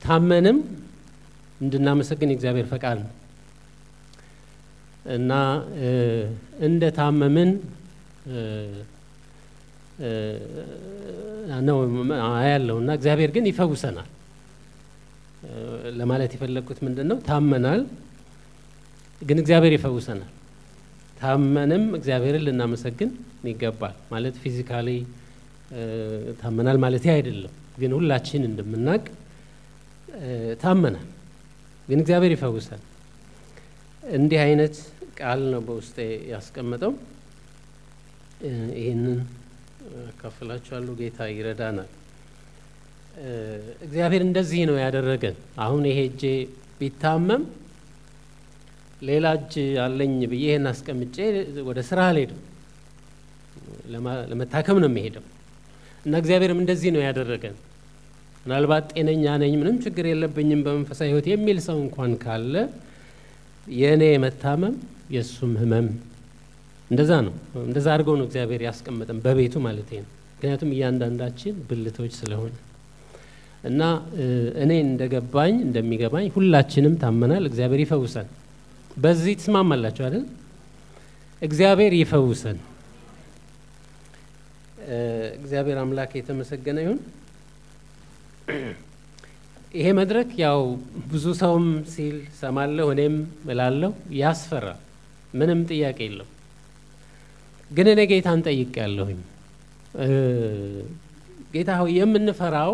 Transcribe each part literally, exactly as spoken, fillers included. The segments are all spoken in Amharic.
ታመንም እንድናመሰግን የእግዚአብሔር ፈቃድ ነው እና እንደ ታመምን ነው ያለውና እግዚአብሔር ግን ይፈውሰናል ለማለት የፈለኩት ምንድነው ታመናል ግን እግዚአብሔር ይፈውሰናል ታመንም እግዚአብሔርን ልናመሰግን ይገባል ማለት ፊዚካሊ ታመናል ማለት አይደለም ግን ሁላችን እንደምናቅ ታመናል ግን እግዚአብሔር ይፈውሰናል እንዲህ አይነት ቃል ነው በውስጤ ያስቀመጠው ይሄንን ከፍላችኋለሁ ጌታ ይረዳናል እግዚአብሔር እንደዚህ ነው ያደረገን አሁን ይሄ እጄ ቢታመም ሌላ እጅ አለኝ ብዬ ይሄን አስቀምጬ ወደ ስራ አልሄድም ለመታከም ነው የምሄደው እና እግዚአብሔርም እንደዚህ ነው ያደረገን ምናልባት ጤነኛ ነኝ ምንም ችግር የለብኝም በመንፈሳዊ ህይወት የሚል ሰው እንኳን ካለ የኔ መታመም የሱም ህመም እንደዛ ነው እንደዛ አድርጎ ነው እግዚአብሔር ያስቀመጠን በቤቱ ማለት ነው ምክንያቱም እያንዳንዳችን ብልቶች ስለሆነ እና እኔ እንደገባኝ እንደሚገባኝ ሁላችንም ታመናል እግዚአብሔር ይፈውሰን በዚህ ተስማማላችሁ አይደል እግዚአብሔር ይፈውሰን እግዚአብሔር አምላክ የተመሰገነ ይሁን ይሄ መድረክ ያው ብዙ ሰውም ሲል ሰማለሁ እኔም እላለሁ ያስፈራል ምንም ጥያቄ የለው ግን እኔ ጌታን ጠይቄያለሁኝ ጌታ ሆይ የምንፈራው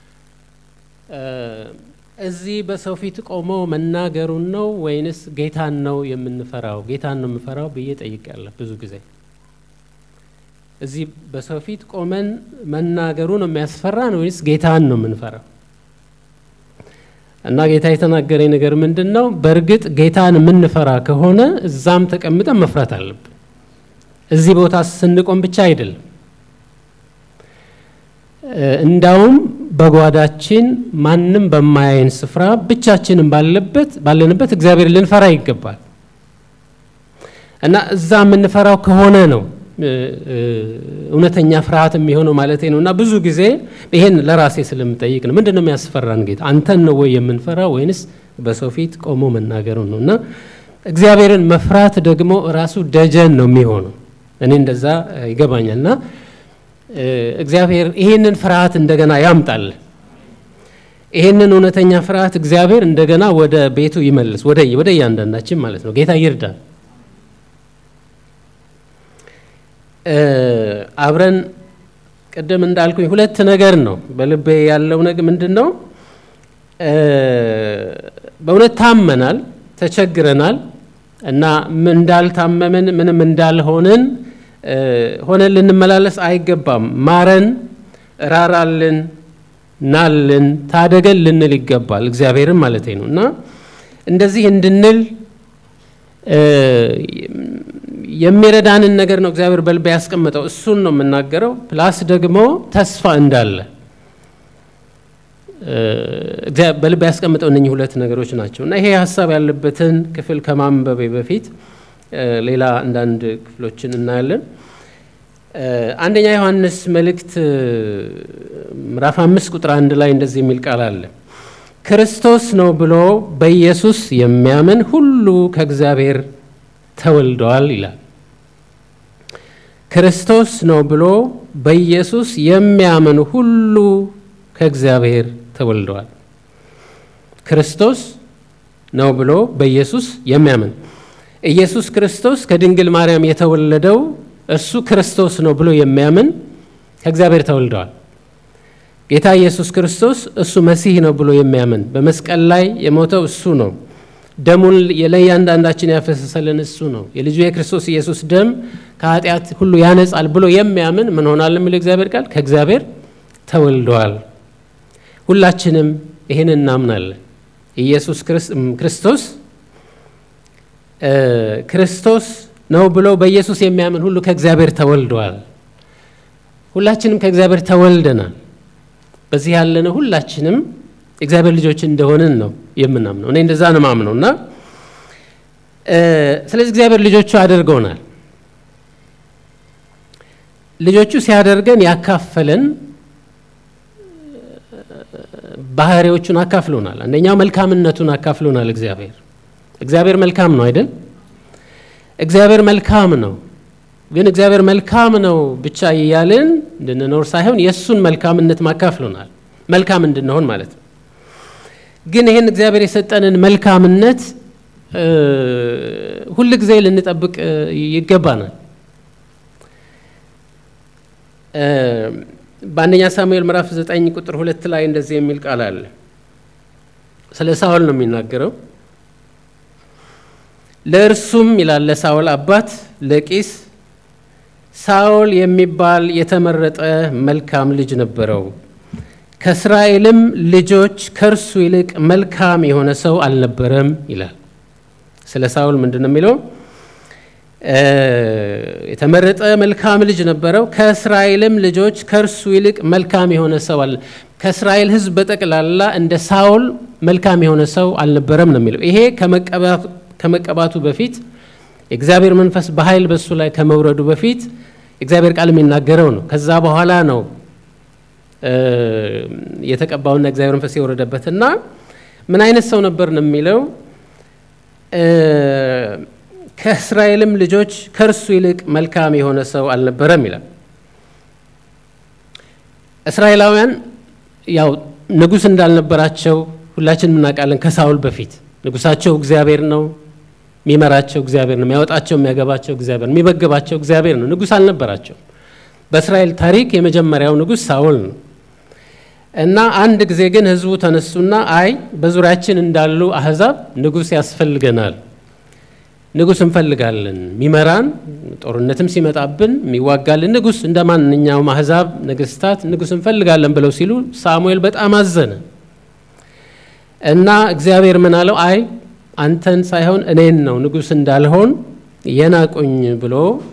እዚህ በሰው ፊት ቆሞ መናገሩን ነው ወይንስ ጌታን ነው የምንፈራው ጌታን ነው የምፈራው ብዬ ጠይቄያለሁ ብዙ ጊዜ እዚህ በሰው ፊት ቆመን መናገሩ ነው የሚያስፈራን ወይስ ጌታን ነው የምንፈራው እና ጌታ የተናገረኝ ነገር ምንድነው በእርግጥ ጌታን የምንፈራ ከሆነ እዛም ተቀምጠን መፍራት አለብን እዚህ ቦታ ስንቆም ብቻ አይደለም እንዳውም በጓዳችን ማንንም በማያየን ስፍራ ብቻችንን ባለበት ባለንበት እግዚአብሔር ልንፈራ ይገባል እና እዛ የምንፈራው ከሆነ ነው እውነተኛ ፍርሃት የሚሆነው ማለት ነውና ብዙ ጊዜ ይሄን ለራሴ ስለምጠይቅ ነው ምንድነው የሚያስፈራን ጌታ አንተን ነው ወይ የምንፈራው ወይንስ በሰው ፊት ቆሞ መናገሩ ነውና እግዚአብሔርን መፍራት ደግሞ ራሱ ደጀን ነው የሚሆነው እኔ እንደዛ ይገባኛልና እግዚአብሔር ይሄንን ፍርሃት እንደገና ያምጣል ይሄንን እውነተኛ ፍርሃት እግዚአብሔር እንደገና ወደ ቤቱ ይመልስ ወደ ወደ ያንዳንዳችን ማለት ነው ጌታ ይርዳን አብረን ቀደም እንዳልኩኝ ሁለት ነገር ነው በልቤ ያለው ነገር ምንድነው በእውነት ታመናል ተቸግረናል እና ምን እንዳልታመመን ምንም እንዳልሆነን ሆነን ልንመላለስ አይገባም ማረን ራራልን ናልን ታደገን ልንል ይገባል እግዚአብሔርን ማለት ነውና እንደዚህ እንድንል የሚረዳንን ነገር ነው እግዚአብሔር በልቤ ያስቀመጠው እሱን ነው የምናገረው ፕላስ ደግሞ ተስፋ እንዳለ እግዚአብሔር በልቤ ያስቀመጠው እነኚህ ሁለት ነገሮች ናቸውና ይሄ ሐሳብ ያለበትን ክፍል ከማንበቤ በፊት ሌላ አንዳንድ ክፍሎችን እናያለን አንደኛ ዮሐንስ መልእክት ምዕራፍ አምስት ቁጥር አንድ ላይ እንደዚህ የሚል ቃል አለ ክርስቶስ ነው ብሎ በኢየሱስ የሚያምን ሁሉ ከእግዚአብሔር ተወልዷል ይላል ክርስቶስ ነው ብሎ በኢየሱስ የሚያምን ሁሉ ከእግዚአብሔር ተወልዷል ክርስቶስ ነው ብሎ በኢየሱስ የሚያምን ኢየሱስ ክርስቶስ ከድንግል ማርያም የተወለደው እሱ ክርስቶስ ነው ብሎ የሚያምን ከእግዚአብሔር ተወልዷል ጌታ ኢየሱስ ክርስቶስ እሱ መሲህ ነው ብሎ የሚያምን በመስቀል ላይ የሞተው እሱ ነው ደሙን ለእያንዳንዳችን ያፈሰሰልን እሱ ነው የልጁ የክርስቶስ ኢየሱስ ደም ከኃጢአት ሁሉ ያነጻል ብሎ የሚያምን ምን ሆናል የሚል እግዚአብሔር ቃል ከእግዚአብሔር ተወልዷል ሁላችንም ይሄን እናምናለን ኢየሱስ ክርስቶስ ክርስቶስ ነው ብሎ በኢየሱስ የሚያምን ሁሉ ከእግዚአብሔር ተወልዷል ሁላችንም ከእግዚአብሔር ተወልደናል በዚህ ያለነው ሁላችንም እግዚአብሔር ልጆች እንደሆነን ነው የምናምነው እኔ እንደዛ ነው ማምነውና ስለዚህ እግዚአብሔር ልጆቹ አድርጎናል ልጆቹ ሲያደርገን ያካፈለን ባህሪዎቹን አካፍሎናል። አንደኛው መልካምነቱን አካፍሎናል። እግዚአብሔር እግዚአብሔር መልካም ነው አይደል? እግዚአብሔር መልካም ነው። ግን እግዚአብሔር መልካም ነው ብቻ እያልን እንድንኖር ሳይሆን የእሱን መልካምነት ማካፍሎናል። መልካም እንድንሆን ማለት ነው። ግን ይህን እግዚአብሔር የሰጠንን መልካምነት ሁል ጊዜ ልንጠብቅ ይገባናል። በአንደኛ ሳሙኤል ምዕራፍ ዘጠኝ ቁጥር ሁለት ላይ እንደዚህ የሚል ቃል አለ። ስለ ሳኦል ነው የሚናገረው። ለእርሱም ይላል ለሳኦል አባት ለቂስ ሳኦል የሚባል የተመረጠ መልካም ልጅ ነበረው፣ ከእስራኤልም ልጆች ከእርሱ ይልቅ መልካም የሆነ ሰው አልነበረም ይላል። ስለ ሳኦል ምንድን ነው የሚለው? የተመረጠ መልካም ልጅ ነበረው፣ ከእስራኤልም ልጆች ከእርሱ ይልቅ መልካም የሆነ ሰው አለ። ከእስራኤል ሕዝብ በጠቅላላ እንደ ሳኦል መልካም የሆነ ሰው አልነበረም ነው የሚለው። ይሄ ከመቀባቱ በፊት የእግዚአብሔር መንፈስ በኃይል በሱ ላይ ከመውረዱ በፊት እግዚአብሔር ቃል የሚናገረው ነው። ከዛ በኋላ ነው የተቀባውና እግዚአብሔር መንፈስ የወረደበትና ምን አይነት ሰው ነበር ነው የሚለው? ከእስራኤልም ልጆች ከእርሱ ይልቅ መልካም የሆነ ሰው አልነበረም ይላል። እስራኤላውያን ያው ንጉሥ እንዳልነበራቸው ሁላችንም እናውቃለን። ከሳኦል በፊት ንጉሳቸው እግዚአብሔር ነው፣ የሚመራቸው እግዚአብሔር ነው፣ የሚያወጣቸው የሚያገባቸው እግዚአብሔር ነው፣ የሚመግባቸው እግዚአብሔር ነው። ንጉሥ አልነበራቸው። በእስራኤል ታሪክ የመጀመሪያው ንጉሥ ሳኦል ነው። እና አንድ ጊዜ ግን ህዝቡ ተነሱና አይ በዙሪያችን እንዳሉ አህዛብ ንጉሥ ያስፈልገናል፣ ንጉሥ እንፈልጋለን፣ ሚመራን ጦርነትም ሲመጣብን የሚዋጋልን ንጉሥ እንደ ማንኛውም አህዛብ ነገስታት ንጉሥ እንፈልጋለን ብለው ሲሉ ሳሙኤል በጣም አዘነ እና እግዚአብሔር ምን አለው? አይ አንተን ሳይሆን እኔን ነው ንጉሥ እንዳልሆን የናቁኝ ብሎ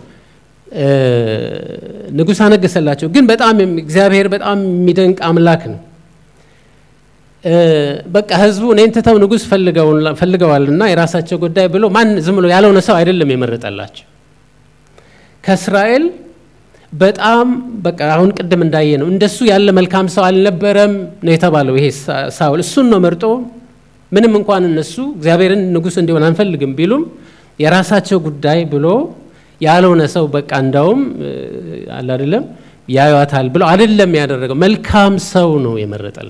ንጉሥ አነገሰላቸው። ግን በጣም እግዚአብሔር በጣም የሚደንቅ አምላክ ነው። በቃ ህዝቡ እኔን ትተው ንጉሥ ፈልገዋልና የራሳቸው ጉዳይ ብሎ ማን ዝም ብሎ ያልሆነ ሰው አይደለም የመረጠላቸው። ከእስራኤል በጣም በቃ አሁን ቅድም እንዳየ ነው እንደሱ ያለ መልካም ሰው አልነበረም ነው የተባለው። ይሄ ሳኦል እሱን ነው መርጦ ምንም እንኳን እነሱ እግዚአብሔርን ንጉሥ እንዲሆን አንፈልግም ቢሉም የራሳቸው ጉዳይ ብሎ ያልሆነ ሰው በቃ እንዳውም አለ አይደለም ያዩታል ብሎ አይደለም ያደረገው። መልካም ሰው ነው የመረጠል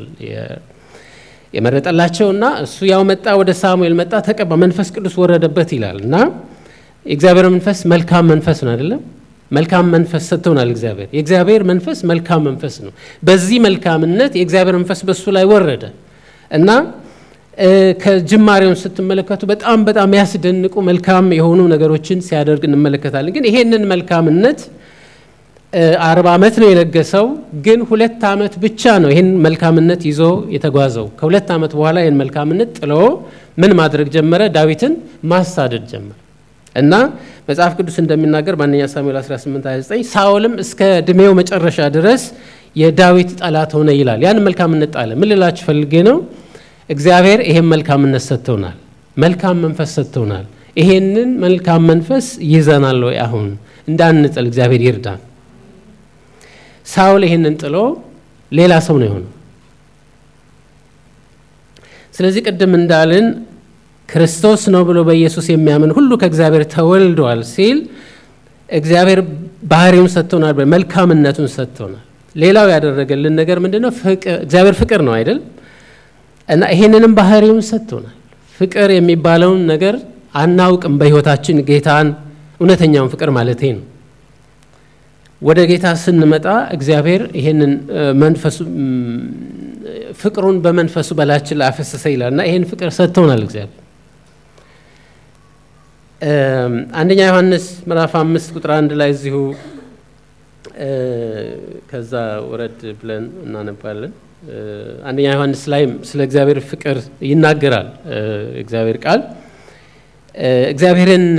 የመረጠላቸውና እሱ ያው መጣ፣ ወደ ሳሙኤል መጣ፣ ተቀባ፣ መንፈስ ቅዱስ ወረደበት ይላልና የእግዚአብሔር መንፈስ መልካም መንፈስ ነው አይደለም? መልካም መንፈስ ሰጥቶናል እግዚአብሔር። የእግዚአብሔር መንፈስ መልካም መንፈስ ነው። በዚህ መልካምነት የእግዚአብሔር መንፈስ በሱ ላይ ወረደ እና ከጅማሬውን ስትመለከቱ በጣም በጣም ያስደንቁ መልካም የሆኑ ነገሮችን ሲያደርግ እንመለከታለን። ግን ይሄንን መልካምነት አርባ ዓመት ነው የነገሰው። ግን ሁለት ዓመት ብቻ ነው ይሄን መልካምነት ይዞ የተጓዘው። ከሁለት ዓመት በኋላ ይሄን መልካምነት ጥሎ ምን ማድረግ ጀመረ? ዳዊትን ማሳደድ ጀመረ እና መጽሐፍ ቅዱስ እንደሚናገር በአንደኛ ሳሙኤል አስራ ስምንት ሃያ ዘጠኝ ሳኦልም እስከ ዕድሜው መጨረሻ ድረስ የዳዊት ጠላት ሆነ ይላል። ያን መልካምነት ጣለ። ምን ልላችሁ ፈልጌ ነው? እግዚአብሔር ይሄን መልካምነት ሰጥቶናል፣ መልካም መንፈስ ሰጥቶናል። ይሄንን መልካም መንፈስ ይዘናል ወይ? አሁን እንዳንጥል እግዚአብሔር ይርዳን። ሳኦል ይሄንን ጥሎ ሌላ ሰው ነው የሆነው። ስለዚህ ቅድም እንዳልን ክርስቶስ ነው ብሎ በኢየሱስ የሚያምን ሁሉ ከእግዚአብሔር ተወልዷል ሲል እግዚአብሔር ባህሪውን ሰጥቶናል፣ መልካምነቱን ሰጥቶናል። ሌላው ያደረገልን ነገር ምንድነው? ፍቅር። እግዚአብሔር ፍቅር ነው አይደል? እና ይሄንንም ባህሪውን ሰጥቶናል። ፍቅር የሚባለውን ነገር አናውቅም በህይወታችን ጌታን፣ እውነተኛውን ፍቅር ማለት ነው። ወደ ጌታ ስንመጣ እግዚአብሔር ይሄንን መንፈሱ ፍቅሩን በመንፈሱ በላችን ላይ አፈሰሰ ይላልና ይሄን ፍቅር ሰጥቶናል እግዚአብሔር። አንደኛ ዮሐንስ ምዕራፍ አምስት ቁጥር አንድ ላይ እዚሁ ከዛ ወረድ ብለን እናነባለን። አንደኛ ዮሐንስ ላይ ስለ እግዚአብሔር ፍቅር ይናገራል እግዚአብሔር ቃል። እግዚአብሔርን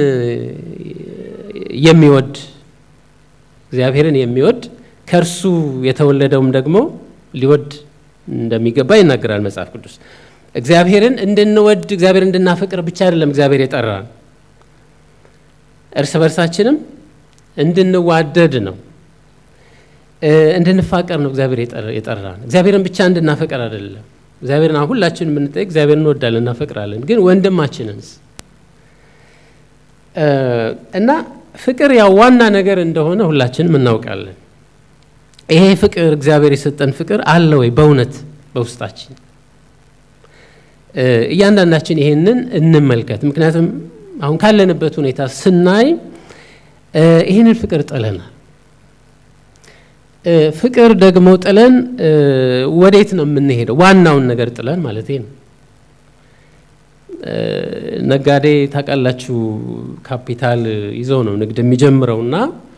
የሚወድ እግዚአብሔርን የሚወድ ከእርሱ የተወለደውም ደግሞ ሊወድ እንደሚገባ ይናገራል መጽሐፍ ቅዱስ። እግዚአብሔርን እንድንወድ እግዚአብሔርን እንድናፈቅር ብቻ አይደለም እግዚአብሔር የጠራን፣ እርስ በርሳችንም እንድንዋደድ ነው፣ እንድንፋቀር ነው እግዚአብሔር የጠራን። እግዚአብሔርን ብቻ እንድናፈቅር አይደለም። እግዚአብሔርን ሁላችንም የምንጠይቅ እግዚአብሔርን እንወዳለን እናፈቅራለን፣ ግን ወንድማችንንስ? እና ፍቅር ያው ዋና ነገር እንደሆነ ሁላችንም እናውቃለን። ይሄ ፍቅር እግዚአብሔር የሰጠን ፍቅር አለ ወይ በእውነት በውስጣችን? እያንዳንዳችን ይሄንን እንመልከት። ምክንያቱም አሁን ካለንበት ሁኔታ ስናይ ይሄንን ፍቅር ጥለናል። ፍቅር ደግሞ ጥለን ወዴት ነው የምንሄደው? ዋናውን ነገር ጥለን ማለት ነው። ነጋዴ ታውቃላችሁ ካፒታል ይዞ ነው ንግድ የሚጀምረውና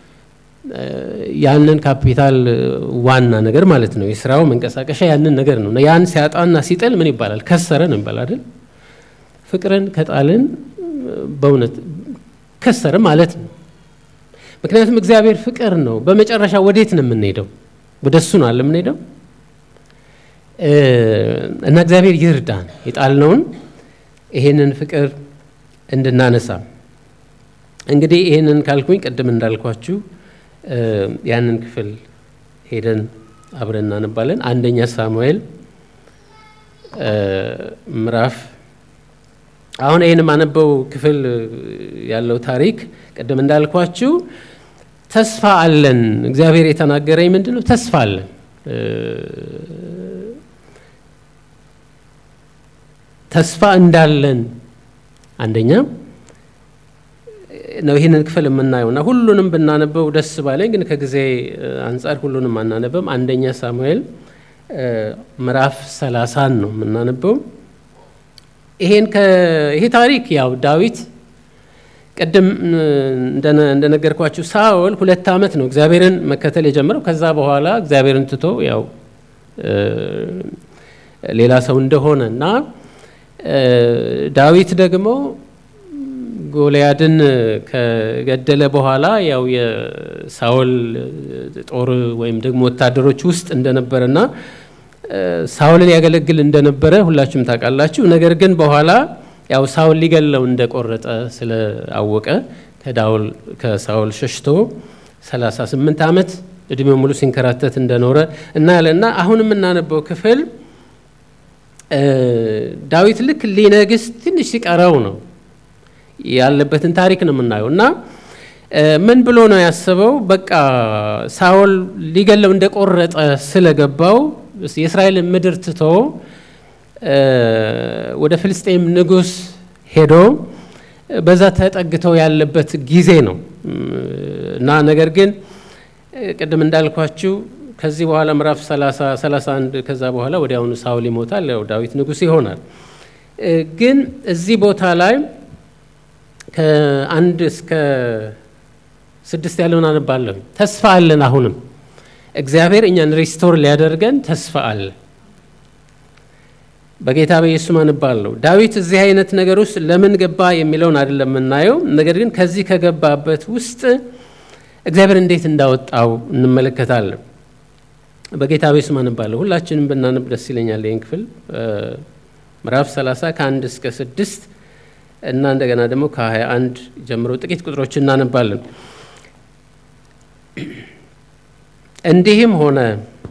ያንን ካፒታል ዋና ነገር ማለት ነው የስራው መንቀሳቀሻ ያንን ነገር ነው። ያን ሲያጣና ሲጥል ምን ይባላል? ከሰረ ነው ይባላል አይደል? ፍቅርን ከጣልን በእውነት ከሰረ ማለት ነው። ምክንያቱም እግዚአብሔር ፍቅር ነው። በመጨረሻ ወዴት ነው የምንሄደው? ወደሱ ነው አለ የምንሄደው። እና እግዚአብሔር ይርዳን የጣልነውን ይሄንን ፍቅር እንድናነሳ። እንግዲህ ይሄንን ካልኩኝ ቅድም እንዳልኳችሁ ያንን ክፍል ሄደን አብረን እናነባለን። አንደኛ ሳሙኤል ምዕራፍ አሁን ይሄን ማነበው ክፍል ያለው ታሪክ ቅድም እንዳልኳችሁ ተስፋ አለን። እግዚአብሔር የተናገረኝ ምንድነው? ተስፋ አለን። ተስፋ እንዳለን አንደኛ ነው ይሄንን ክፍል የምናየውና ሁሉንም ብናነበው ደስ ባለኝ፣ ግን ከጊዜ አንፃር ሁሉንም አናነበም። አንደኛ ሳሙኤል ምዕራፍ ሰላሳ ነው የምናነበው። ይሄን ይሄ ታሪክ ያው ዳዊት ቀደም እንደነገርኳችሁ ሳኦል ሁለት ዓመት ነው እግዚአብሔርን መከተል የጀመረው። ከዛ በኋላ እግዚአብሔርን ትቶ ያው ሌላ ሰው እንደሆነና ዳዊት ደግሞ ጎልያድን ከገደለ በኋላ ያው የሳኦል ጦር ወይም ደግሞ ወታደሮች ውስጥ እንደነበረና ሳኦልን ያገለግል እንደነበረ ሁላችሁም ታውቃላችሁ። ነገር ግን በኋላ ያው ሳኦል ሊገለው እንደቆረጠ ስለአወቀ ከዳውል ከሳኦል ሸሽቶ ሰላሳ ስምንት ዓመት እድሜው ሙሉ ሲንከራተት እንደኖረ እናያለና አሁን የምናነበው ክፍል ዳዊት ልክ ሊነግስ ትንሽ ሲቀረው ነው ያለበትን ታሪክ ነው የምናየው። እና ምን ብሎ ነው ያሰበው? በቃ ሳኦል ሊገለው እንደቆረጠ ስለገባው የእስራኤልን ምድር ትቶ ወደ ፍልስጤም ንጉስ ሄዶ በዛ ተጠግተው ያለበት ጊዜ ነው። እና ነገር ግን ቅድም እንዳልኳችሁ ከዚህ በኋላ ምዕራፍ ሰላሳ ሰላሳ አንድ ከዛ በኋላ ወዲያውኑ ሳኦል ይሞታል፣ ያው ዳዊት ንጉስ ይሆናል። ግን እዚህ ቦታ ላይ ከአንድ እስከ ስድስት ያለውን አነባለሁ። ተስፋ አለን። አሁንም እግዚአብሔር እኛን ሪስቶር ሊያደርገን ተስፋ አለ። በጌታ በኢየሱስ አነባለሁ። ዳዊት እዚህ አይነት ነገር ውስጥ ለምን ገባ የሚለውን አይደለም የምናየው፣ ነገር ግን ከዚህ ከገባበት ውስጥ እግዚአብሔር እንዴት እንዳወጣው እንመለከታለን። በጌታ በኢየሱስ አነባለሁ። ሁላችንም ብናነብ ደስ ይለኛል። ይሄን ክፍል ምዕራፍ ሰላሳ ከአንድ እስከ ስድስት እና እንደገና ደግሞ ከሀያ አንድ ጀምሮ ጥቂት ቁጥሮች እናነባለን። እንዲህም ሆነ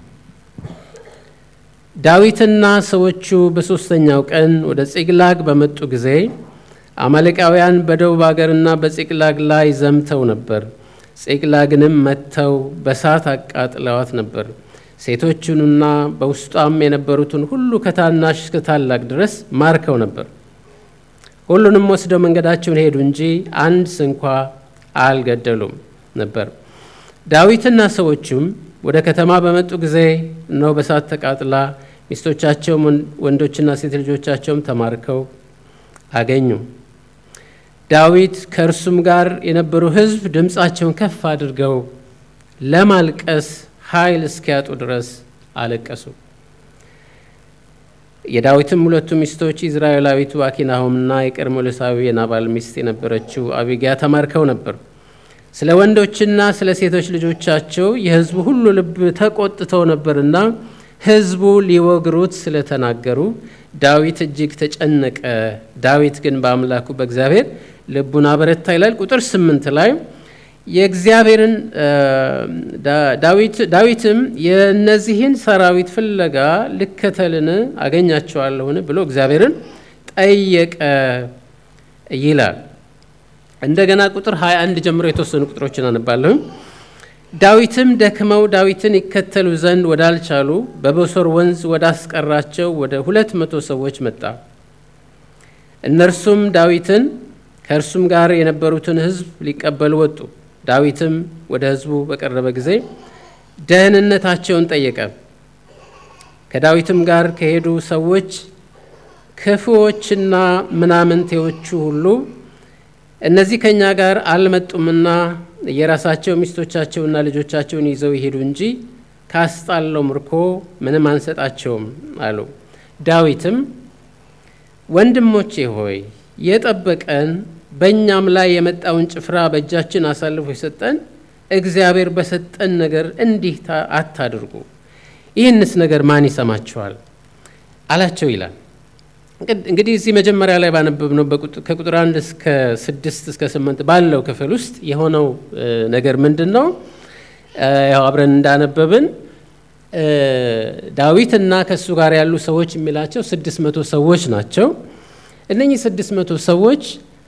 ዳዊትና ሰዎቹ በሶስተኛው ቀን ወደ ጺቅላግ በመጡ ጊዜ አማሌቃውያን በደቡብ አገርና በጺቅላግ ላይ ዘምተው ነበር። ጺቅላግንም መተው በሳት አቃጥለዋት ነበር። ሴቶቹንና በውስጧም የነበሩትን ሁሉ ከታናሽ እስከ ታላቅ ድረስ ማርከው ነበር። ሁሉንም ወስደው መንገዳቸውን ሄዱ እንጂ አንድ ስንኳ አልገደሉም ነበር። ዳዊትና ሰዎቹም ወደ ከተማ በመጡ ጊዜ ነው በሳት ተቃጥላ ሚስቶቻቸውም ወንዶችና ሴት ልጆቻቸውም ተማርከው አገኙ። ዳዊት ከእርሱም ጋር የነበሩ ሕዝብ ድምፃቸውን ከፍ አድርገው ለማልቀስ ኃይል እስኪያጡ ድረስ አለቀሱ። የዳዊትም ሁለቱ ሚስቶች ኢዝራኤላዊቱ አኪናሆምና የቀርሜሎሳዊ የናባል ሚስት የነበረችው አቢግያ ተማርከው ነበር። ስለ ወንዶችና ስለ ሴቶች ልጆቻቸው የሕዝቡ ሁሉ ልብ ተቆጥተው ነበርና ሕዝቡ ሊወግሩት ስለተናገሩ ዳዊት እጅግ ተጨነቀ። ዳዊት ግን በአምላኩ በእግዚአብሔር ልቡን አበረታ ይላል። ቁጥር ስምንት ላይ የእግዚአብሔርን ዳዊት ዳዊትም የነዚህን ሰራዊት ፍለጋ ልከተልን አገኛቸዋለሁን ብሎ እግዚአብሔርን ጠየቀ ይላል። እንደገና ቁጥር ሃያ አንድ ጀምሮ የተወሰኑ ቁጥሮችን አነባለሁ። ዳዊትም ደክመው ዳዊትን ይከተሉ ዘንድ ወዳልቻሉ በቦሶር ወንዝ ወዳስቀራቸው ወደ ሁለት መቶ ሰዎች መጣ። እነርሱም ዳዊትን ከእርሱም ጋር የነበሩትን ሕዝብ ሊቀበሉ ወጡ። ዳዊትም ወደ ሕዝቡ በቀረበ ጊዜ ደህንነታቸውን ጠየቀ። ከዳዊትም ጋር ከሄዱ ሰዎች ክፉዎችና ምናምንቴዎቹ ሁሉ እነዚህ ከኛ ጋር አልመጡምና የራሳቸው ሚስቶቻቸውና ልጆቻቸውን ይዘው ይሄዱ እንጂ ካስጣለው ምርኮ ምንም አንሰጣቸውም አሉ። ዳዊትም ወንድሞቼ ሆይ የጠበቀን በእኛም ላይ የመጣውን ጭፍራ በእጃችን አሳልፎ የሰጠን እግዚአብሔር በሰጠን ነገር እንዲህ አታድርጉ፣ ይህንስ ነገር ማን ይሰማችኋል አላቸው ይላል። እንግዲህ እዚህ መጀመሪያ ላይ ባነበብነው ከቁጥር አንድ እስከ ስድስት እስከ ስምንት ባለው ክፍል ውስጥ የሆነው ነገር ምንድን ነው? ያው አብረን እንዳነበብን ዳዊትና ከሱ ጋር ያሉ ሰዎች የሚላቸው ስድስት መቶ ሰዎች ናቸው። እነኚህ ስድስት መቶ ሰዎች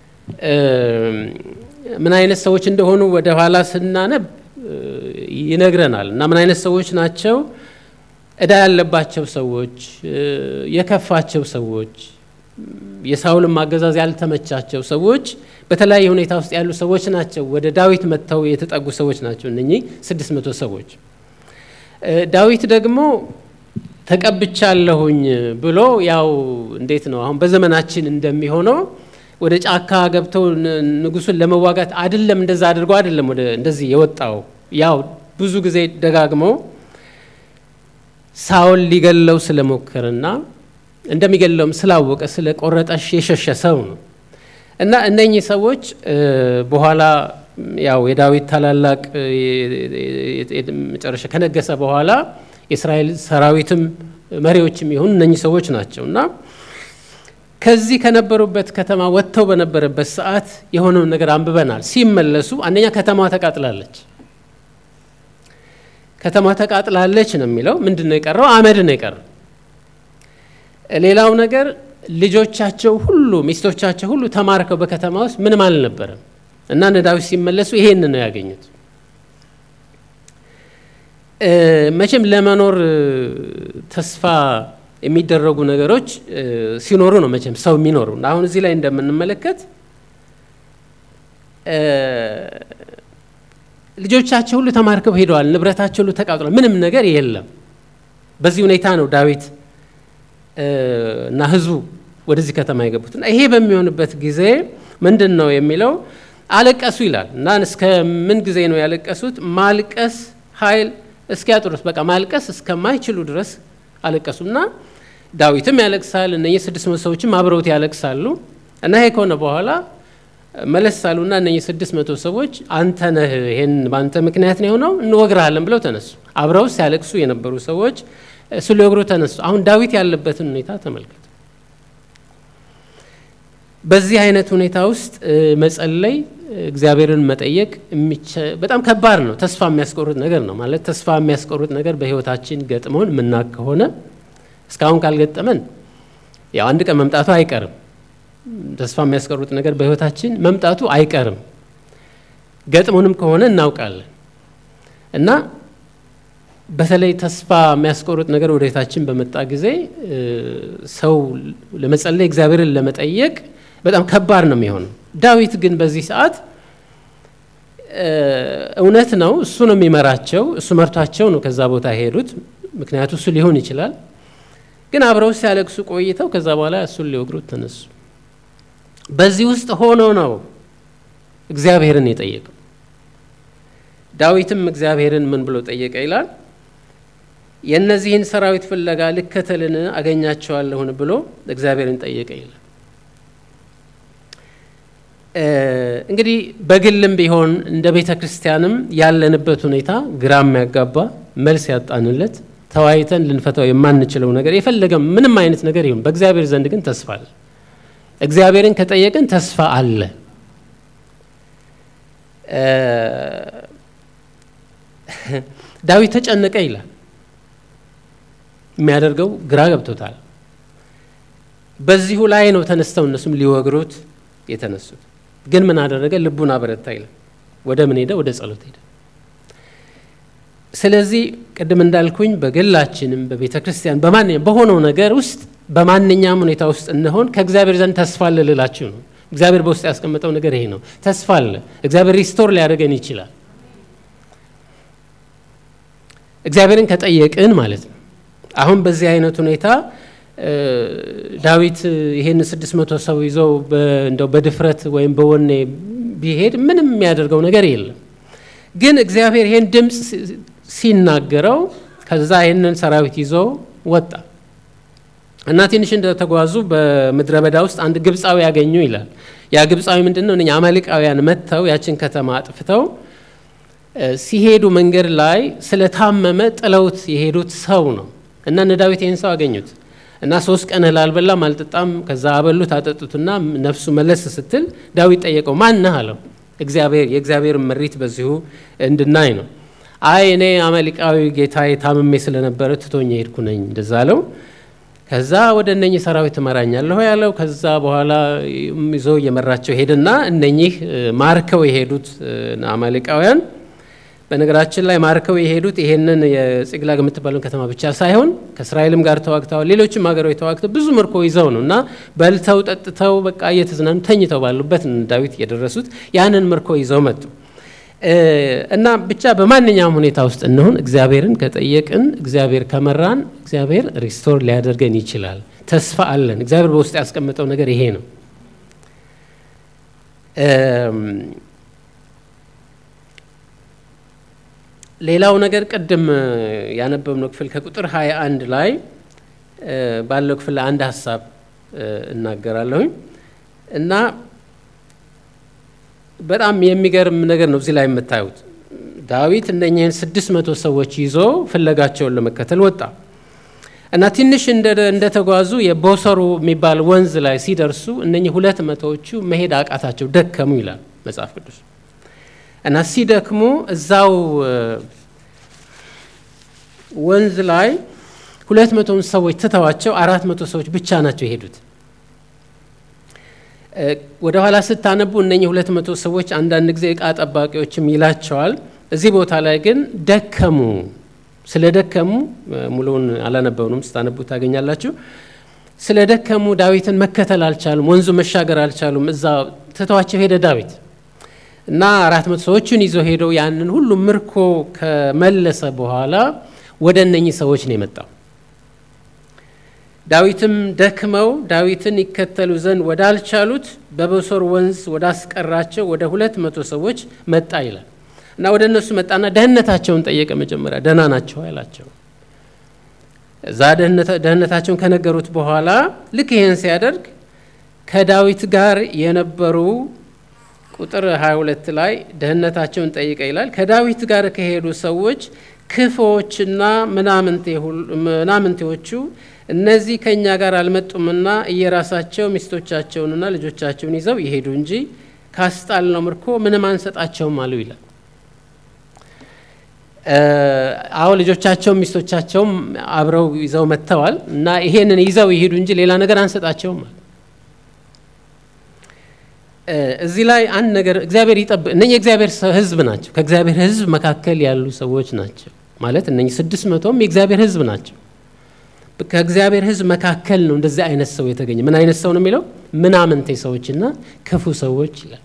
ምን አይነት ሰዎች እንደሆኑ ወደ ኋላ ስናነብ ይነግረናል። እና ምን አይነት ሰዎች ናቸው? እዳ ያለባቸው ሰዎች፣ የከፋቸው ሰዎች፣ የሳውልን ማገዛዝ ያልተመቻቸው ሰዎች፣ በተለያየ ሁኔታ ውስጥ ያሉ ሰዎች ናቸው። ወደ ዳዊት መጥተው የተጠጉ ሰዎች ናቸው እነኚህ ስድስት መቶ ሰዎች። ዳዊት ደግሞ ተቀብቻለሁኝ ብሎ ያው እንዴት ነው አሁን በዘመናችን እንደሚሆነው ወደ ጫካ ገብተው ንጉሱን ለመዋጋት አይደለም፣ እንደዛ አድርጎ አይደለም ወደ እንደዚህ የወጣው። ያው ብዙ ጊዜ ደጋግሞ ሳውል ሊገለው ስለሞከረና እንደሚገለውም ስላወቀ ስለቆረጠሽ የሸሸ ሰው ነው። እና እነኚህ ሰዎች በኋላ ያው የዳዊት ታላላቅ መጨረሻ ከነገሰ በኋላ የእስራኤል ሰራዊትም መሪዎችም ይሁን እነኚህ ሰዎች ናቸውና ከዚህ ከነበሩበት ከተማ ወጥተው በነበረበት ሰዓት የሆነውን ነገር አንብበናል። ሲመለሱ አንደኛ ከተማዋ ተቃጥላለች። ከተማ ተቃጥላለች ነው የሚለው። ምንድነው የቀረው? አመድ ነው የቀረው። ሌላው ነገር ልጆቻቸው ሁሉ ሚስቶቻቸው ሁሉ ተማርከው በከተማ ውስጥ ምንም አልነበረም። እና እነ ዳዊት ሲመለሱ ይሄን ነው ያገኙት። መቼም ለመኖር ተስፋ የሚደረጉ ነገሮች ሲኖሩ ነው መቼም ሰው የሚኖሩ። አሁን እዚህ ላይ እንደምንመለከት ልጆቻቸው ሁሉ ተማርከው ሄደዋል፣ ንብረታቸው ሁሉ ተቃጥሏል፣ ምንም ነገር የለም። በዚህ ሁኔታ ነው ዳዊት እና ህዝቡ ወደዚህ ከተማ የገቡት። እና ይሄ በሚሆንበት ጊዜ ምንድን ነው የሚለው? አለቀሱ ይላል። እና እስከ ምን ጊዜ ነው ያለቀሱት? ማልቀስ ኃይል እስኪያጥሩት፣ በቃ ማልቀስ እስከማይችሉ ድረስ አለቀሱና ዳዊትም ያለቅሳል፣ እነኚህ ስድስት መቶ ሰዎችም አብረውት ያለቅሳሉ። እና ይሄ ከሆነ በኋላ መለሳሉና እነኚህ ስድስት መቶ ሰዎች አንተ ነህ ይሄን ባንተ ምክንያት ነው የሆነው እንወግራለን ብለው ተነሱ። አብረው ሲያለቅሱ የነበሩ ሰዎች እሱ ሊወግሩ ተነሱ። አሁን ዳዊት ያለበትን ሁኔታ ተመልከቱ። በዚህ አይነት ሁኔታ ውስጥ መጸለይ፣ እግዚአብሔርን መጠየቅ በጣም ከባድ ነው። ተስፋ የሚያስቆርጥ ነገር ነው። ማለት ተስፋ የሚያስቆርጥ ነገር በህይወታችን ገጥሞን ምናቅ ከሆነ እስካሁን ካልገጠመን ያው አንድ ቀን መምጣቱ አይቀርም። ተስፋ የሚያስቆርጥ ነገር በህይወታችን መምጣቱ አይቀርም። ገጥሞንም ከሆነ እናውቃለን። እና በተለይ ተስፋ የሚያስቆርጥ ነገር ወደ ህይወታችን በመጣ ጊዜ ሰው ለመጸለይ እግዚአብሔርን ለመጠየቅ በጣም ከባድ ነው የሚሆነው። ዳዊት ግን በዚህ ሰዓት እውነት ነው እሱ ነው የሚመራቸው፣ እሱ መርቷቸው ነው ከዛ ቦታ ሄዱት። ምክንያቱ እሱ ሊሆን ይችላል። ግን አብረው ሲያለቅሱ ቆይተው ከዛ በኋላ እሱን ሊወግሩት ተነሱ። በዚህ ውስጥ ሆኖ ነው እግዚአብሔርን የጠየቀው። ዳዊትም እግዚአብሔርን ምን ብሎ ጠየቀ ይላል? የእነዚህን ሰራዊት ፍለጋ ልከተልን አገኛቸዋለሁን ብሎ እግዚአብሔርን ጠየቀ ይላል። እንግዲህ በግልም ቢሆን እንደ ቤተ ክርስቲያንም ያለንበት ሁኔታ ግራ የሚያጋባ መልስ ያጣንለት ተዋይተን ልንፈታው የማንችለው ነገር የፈለገ ምንም አይነት ነገር ይሁን በእግዚአብሔር ዘንድ ግን ተስፋ አለ። እግዚአብሔርን ከጠየቅን ተስፋ አለ። ዳዊት ተጨነቀ ይላል። የሚያደርገው ግራ ገብቶታል። በዚሁ ላይ ነው ተነስተው እነሱም ሊወግሩት የተነሱት። ግን ምን አደረገ? ልቡን አበረታ ይላል። ወደ ምን ሄደ? ወደ ጸሎት ሄደ። ስለዚህ ቅድም እንዳልኩኝ በግላችንም በቤተ ክርስቲያን በማንኛውም በሆነው ነገር ውስጥ በማንኛውም ሁኔታ ውስጥ እንሆን ከእግዚአብሔር ዘንድ ተስፋ አለ ልላችሁ ነው። እግዚአብሔር በውስጥ ያስቀመጠው ነገር ይሄ ነው። ተስፋ አለ። እግዚአብሔር ሪስቶር ሊያደርገን ይችላል። እግዚአብሔርን ከጠየቅን ማለት ነው። አሁን በዚህ አይነት ሁኔታ ዳዊት ይሄን ስድስት መቶ ሰው ይዘው እንደው በድፍረት ወይም በወኔ ቢሄድ ምንም የሚያደርገው ነገር የለም። ግን እግዚአብሔር ይሄን ድምጽ ሲናገረው ከዛ ይሄንን ሰራዊት ይዞ ወጣ እና ትንሽ እንደተጓዙ በምድረ በዳ ውስጥ አንድ ግብጻዊ ያገኙ ይላል። ያ ግብጻዊ ምንድነው? እኛ አማሌቃውያን መተው ያችን ከተማ አጥፍተው ሲሄዱ መንገድ ላይ ስለታመመ ጥለውት የሄዱት ሰው ነው እና እነ ዳዊት ይሄን ሰው አገኙት እና ሶስት ቀን አልበላም አልጠጣም። ከዛ አበሉት አጠጡትና ነፍሱ መለስ ስትል ዳዊት ጠየቀው፣ ማን ነህ አለው። እግዚአብሔር የእግዚአብሔር ምሪት በዚሁ እንድናይ ነው። አይ እኔ አማሌቃዊ ጌታዬ ታምሜ ስለነበረ ትቶኝ ሄድኩ ነኝ እንደዛ አለው። ከዛ ወደ እነኚህ ሰራዊት ተመራኛለሁ ያለው። ከዛ በኋላ ይዞ እየመራቸው ሄደና እነኚህ ማርከው የሄዱት አማሌቃውያን በነገራችን ላይ ማርከው የሄዱት ይሄንን የጽግላግ የምትባለው ከተማ ብቻ ሳይሆን ከእስራኤልም ጋር ተዋግተዋል። ሌሎችም ሀገሮች ተዋግተው ብዙ ምርኮ ይዘው ነውና በልተው ጠጥተው በቃ እየተዝናኑ ተኝተው ባሉበት ዳዊት የደረሱት ያንን ምርኮ ይዘው መጡ እና ብቻ በማንኛውም ሁኔታ ውስጥ እንሆን እግዚአብሔርን ከጠየቅን እግዚአብሔር ከመራን እግዚአብሔር ሪስቶር ሊያደርገን ይችላል። ተስፋ አለን። እግዚአብሔር በውስጥ ያስቀመጠው ነገር ይሄ ነው። ሌላው ነገር ቅድም ያነበብነው ክፍል ከቁጥር ሃያ አንድ ላይ ባለው ክፍል አንድ ሐሳብ እናገራለሁ እና በጣም የሚገርም ነገር ነው እዚህ ላይ የምታዩት። ዳዊት እነኚህን ስድስት መቶ ሰዎች ይዞ ፍለጋቸውን ለመከተል ወጣ እና ትንሽ እንደተጓዙ የቦሰሩ የሚባል ወንዝ ላይ ሲደርሱ እነኚህ ሁለት መቶዎቹ መሄድ አቃታቸው፣ ደከሙ ይላል መጽሐፍ ቅዱስ። እና ሲደክሙ እዛው ወንዝ ላይ ሁለት መቶ ሰዎች ተተዋቸው አራት መቶ ሰዎች ብቻ ናቸው የሄዱት። ወደ ኋላ ስታነቡ እነኚህ ሁለት መቶ ሰዎች አንዳንድ ጊዜ ዕቃ ጠባቂዎችም ይላቸዋል። እዚህ ቦታ ላይ ግን ደከሙ። ስለደከሙ ሙሉውን አላነበብንም፣ ስታነቡ ታገኛላችሁ። ስለደከሙ ዳዊትን መከተል አልቻሉም፣ ወንዙ መሻገር አልቻሉም። እዛ ተተዋቸው ሄደ ዳዊት እና አራት መቶ ሰዎችን ይዞ ሄዶ ያንን ሁሉ ምርኮ ከመለሰ በኋላ ወደ እነኚህ ሰዎች ነው የመጣው። ዳዊትም ደክመው ዳዊትን ይከተሉ ዘንድ ወዳልቻሉት በቦሶር ወንዝ ወዳስቀራቸው ወደ ሁለት መቶ ሰዎች መጣ ይላል እና ወደ እነሱ መጣና ደህንነታቸውን ጠየቀ። መጀመሪያ ደህና ናቸው አላቸው። እዛ ደህንነታቸውን ከነገሩት በኋላ ልክ ይሄን ሲያደርግ ከዳዊት ጋር የነበሩ ቁጥር ሃያ ሁለት ላይ ደህንነታቸውን ጠይቀ ይላል። ከዳዊት ጋር ከሄዱ ሰዎች ክፉዎችና ምናምንቴዎቹ እነዚህ ከኛ ጋር አልመጡምና እየራሳቸው ሚስቶቻቸውንና ልጆቻቸውን ይዘው ይሄዱ እንጂ ካስጣልነው ምርኮ ምንም አንሰጣቸውም አሉ ይላል። አዎ ልጆቻቸው ሚስቶቻቸውም አብረው ይዘው መጥተዋል እና ይሄንን ይዘው ይሄዱ እንጂ ሌላ ነገር አንሰጣቸውም አሉ። እዚህ ላይ አንድ ነገር እግዚአብሔር ይጠብቅ። እነኚህ የእግዚአብሔር ሕዝብ ናቸው። ከእግዚአብሔር ሕዝብ መካከል ያሉ ሰዎች ናቸው ማለት እነኚህ ስድስት መቶም የእግዚአብሔር ሕዝብ ናቸው። ከእግዚአብሔር ሕዝብ መካከል ነው እንደዚህ አይነት ሰው የተገኘ። ምን አይነት ሰው ነው የሚለው? ምናምንቴ ሰዎችና ክፉ ሰዎች ይላል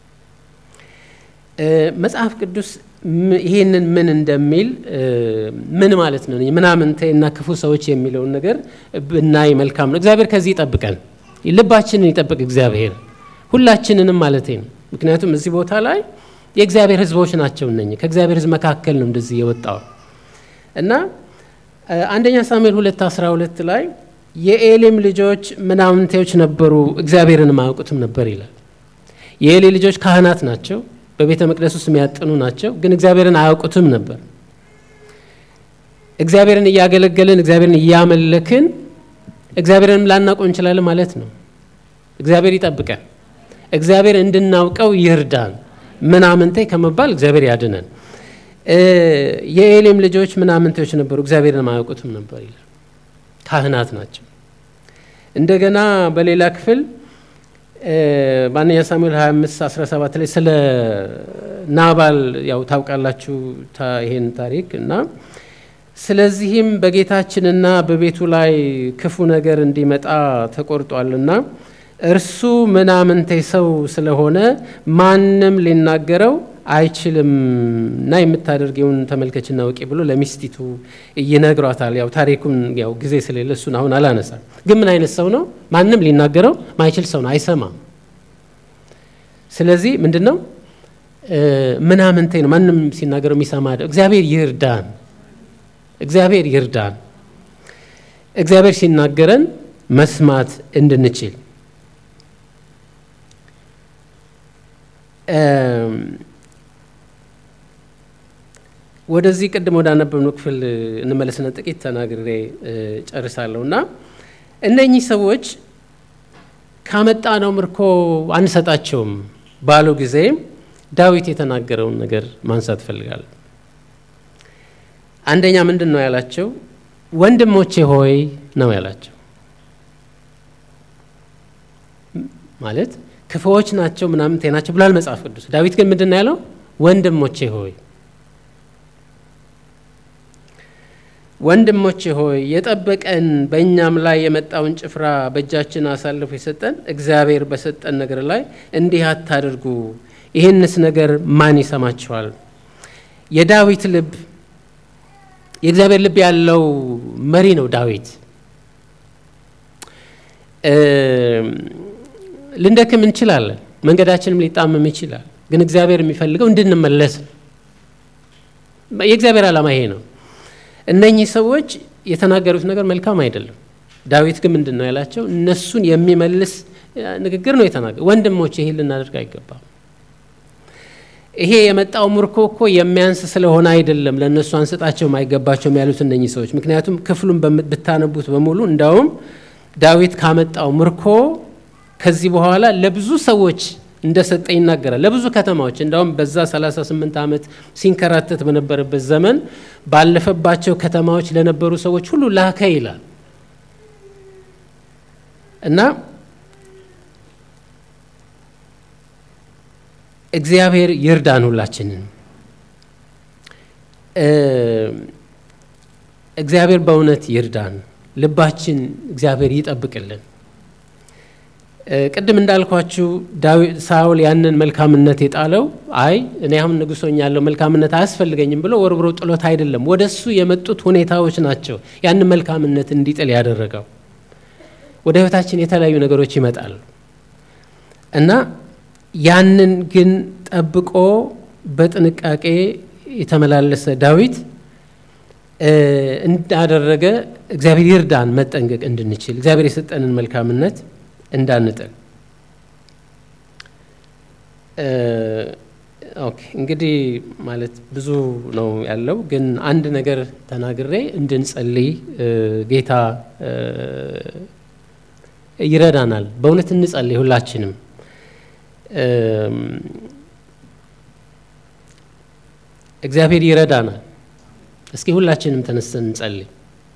መጽሐፍ ቅዱስ። ይሄንን ምን እንደሚል ምን ማለት ነው ምናምንቴና ክፉ ሰዎች የሚለውን ነገር ብናይ መልካም ነው። እግዚአብሔር ከዚህ ይጠብቀን፣ ልባችንን ይጠብቅ እግዚአብሔር ሁላችንንም ማለት ነው። ምክንያቱም እዚህ ቦታ ላይ የእግዚአብሔር ሕዝቦች ናቸው። እነኚህ ከእግዚአብሔር ሕዝብ መካከል ነው እንደዚህ የወጣው እና አንደኛ ሳሙኤል ሁለት አስራ ሁለት ላይ የኤሊም ልጆች ምናምንቴዎች ነበሩ፣ እግዚአብሔርን ማያውቁትም ነበር ይላል። የኤሊ ልጆች ካህናት ናቸው፣ በቤተ መቅደስ ውስጥ የሚያጥኑ ናቸው፣ ግን እግዚአብሔርን አያውቁትም ነበር። እግዚአብሔርን እያገለገልን እግዚአብሔርን እያመለክን እግዚአብሔርንም ላናውቀው እንችላለን ማለት ነው። እግዚአብሔር ይጠብቀን። እግዚአብሔር እንድናውቀው ይርዳን። ምናምንቴ ከመባል እግዚአብሔር ያድነን። የኤሊም ልጆች ምናምንቴዎች ነበሩ፣ እግዚአብሔርን ማያውቁትም ነበር ይላል። ካህናት ናቸው። እንደገና በሌላ ክፍል በአንደኛ ሳሙኤል ሃያ አምስት አስራ ሰባት ላይ ስለ ናባል ያው ታውቃላችሁ ይሄን ታሪክ እና ስለዚህም በጌታችንና በቤቱ ላይ ክፉ ነገር እንዲመጣ ተቆርጧልና እርሱ ምናምንቴ ሰው ስለሆነ ማንም ሊናገረው አይችልም እና የምታደርገውን ተመልከችና ወቂ ብሎ ለሚስቲቱ ይነግሯታል። ያው ታሪኩን ያው ጊዜ ስለሌለ እሱን አሁን አላነሳም። ግን ምን አይነት ሰው ነው? ማንም ሊናገረው ማይችል ሰው ነው፣ አይሰማም። ስለዚህ ምንድነው ምናምንቴ ነው፣ ማንም ሲናገረው የሚሰማ አይደለም። እግዚአብሔር ይርዳን፣ እግዚአብሔር ይርዳን። እግዚአብሔር ሲናገረን መስማት እንድንችል ወደዚህ ቅድም ወዳነበብነው ክፍል እንመለስና ጥቂት ተናግሬ ጨርሳለሁና እነኚህ ሰዎች ካመጣነው ምርኮ አንሰጣቸውም ባሉ ጊዜ ዳዊት የተናገረውን ነገር ማንሳት ፈልጋለሁ። አንደኛ ምንድን ነው ያላቸው? ወንድሞቼ ሆይ ነው ያላቸው። ማለት ክፉዎች ናቸው ምናምን ተናቸው ብሏል መጽሐፍ ቅዱስ። ዳዊት ግን ምንድን ነው ያለው? ወንድሞቼ ሆይ ወንድሞቼ ሆይ የጠበቀን በእኛም ላይ የመጣውን ጭፍራ በእጃችን አሳልፎ የሰጠን እግዚአብሔር በሰጠን ነገር ላይ እንዲህ አታድርጉ፣ ይህንስ ነገር ማን ይሰማችኋል? የዳዊት ልብ የእግዚአብሔር ልብ ያለው መሪ ነው ዳዊት። ልንደክም እንችላለን፣ መንገዳችንም ሊጣመም ይችላል። ግን እግዚአብሔር የሚፈልገው እንድንመለስ ነው። የእግዚአብሔር ዓላማ ይሄ ነው። እነኚህ ሰዎች የተናገሩት ነገር መልካም አይደለም። ዳዊት ግን ምንድን ነው ያላቸው? እነሱን የሚመልስ ንግግር ነው የተናገረው። ወንድሞች ይሄን ልናደርግ አይገባም። ይሄ የመጣው ምርኮ እኮ የሚያንስ ስለሆነ አይደለም ለነሱ አንሰጣቸውም አይገባቸውም ያሉት እነኚህ ሰዎች። ምክንያቱም ክፍሉን ብታነቡት በሙሉ እንዳውም ዳዊት ካመጣው ምርኮ ከዚህ በኋላ ለብዙ ሰዎች እንደሰጠ ይናገራል። ለብዙ ከተማዎች እንዳውም በዛ ሰላሳ ስምንት ዓመት ሲንከራተት በነበረበት ዘመን ባለፈባቸው ከተማዎች ለነበሩ ሰዎች ሁሉ ላከ ይላል እና እግዚአብሔር ይርዳን ሁላችንን። እግዚአብሔር በእውነት ይርዳን። ልባችን እግዚአብሔር ይጠብቅልን። ቅድም እንዳልኳችሁ ዳዊት ሳውል ያንን መልካምነት የጣለው አይ እኔ አሁን ንጉሶኛለሁ መልካምነት አያስፈልገኝም ብሎ ወርብሮ ጥሎት አይደለም። ወደሱ የመጡት ሁኔታዎች ናቸው ያንን መልካምነት እንዲጥል ያደረገው። ወደ ህይወታችን የተለያዩ ነገሮች ይመጣሉ እና ያንን ግን ጠብቆ በጥንቃቄ የተመላለሰ ዳዊት እንዳደረገ እግዚአብሔር ይርዳን መጠንቀቅ እንድንችል፣ እግዚአብሔር የሰጠንን መልካምነት እንዳንጥል። ኦኬ እንግዲህ ማለት ብዙ ነው ያለው፣ ግን አንድ ነገር ተናግሬ እንድንጸልይ ጌታ ይረዳናል። በእውነት እንጸልይ ሁላችንም። እግዚአብሔር ይረዳናል። እስኪ ሁላችንም ተነስተን እንጸልይ።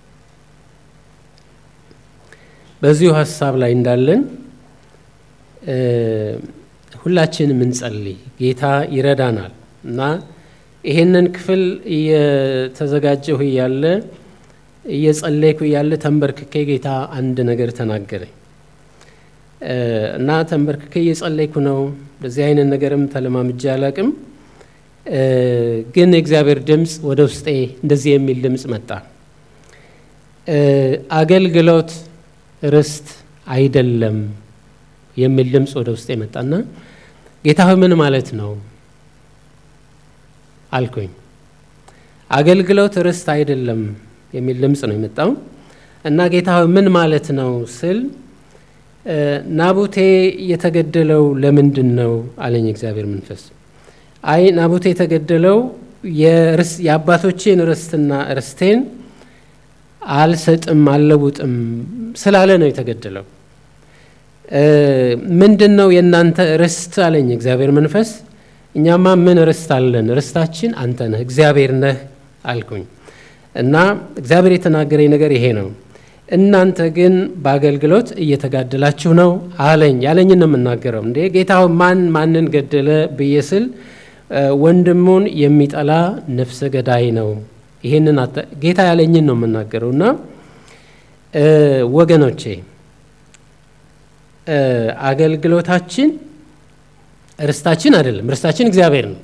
በዚሁ ሀሳብ ላይ እንዳለን ሁላችንም እንጸልይ። ጌታ ይረዳናል እና ይሄንን ክፍል እየተዘጋጀሁ እያለ እየጸለይኩ እያለ ተንበርክኬ ጌታ አንድ ነገር ተናገረኝ እና ተንበርክኬ እየጸለይኩ ነው። በዚህ አይነት ነገርም ተለማምጄ አላቅም። ግን የእግዚአብሔር ድምፅ ወደ ውስጤ እንደዚህ የሚል ድምፅ መጣ። አገልግሎት ርስት አይደለም የሚል ድምፅ ወደ ውስጤ መጣና ጌታ ሆይ ምን ማለት ነው አልኩኝ። አገልግሎት ርስት አይደለም የሚል ድምፅ ነው የመጣው እና ጌታ ሆይ ምን ማለት ነው ስል ናቡቴ የተገደለው ለምንድን ነው አለኝ እግዚአብሔር መንፈስ። አይ ናቡቴ የተገደለው የአባቶቼን ርስትና ርስቴን አልሰጥም አልለውጥም ስላለ ነው የተገደለው። ምንድነው የናንተ ርስት አለኝ እግዚአብሔር መንፈስ። እኛማ ምን ርስት አለን? ርስታችን አንተ ነህ፣ እግዚአብሔር ነህ አልኩኝ። እና እግዚአብሔር የተናገረኝ ነገር ይሄ ነው። እናንተ ግን በአገልግሎት እየተጋደላችሁ ነው አለኝ። ያለኝን ነው የምናገረው። እንዴ ጌታው ማን ማንን ገደለ ብዬ ስል ወንድሙን የሚጠላ ነፍሰ ገዳይ ነው። ይሄንን ጌታ ያለኝን ነው የምናገረውና ወገኖቼ አገልግሎታችን ርስታችን አይደለም። ርስታችን እግዚአብሔር ነው።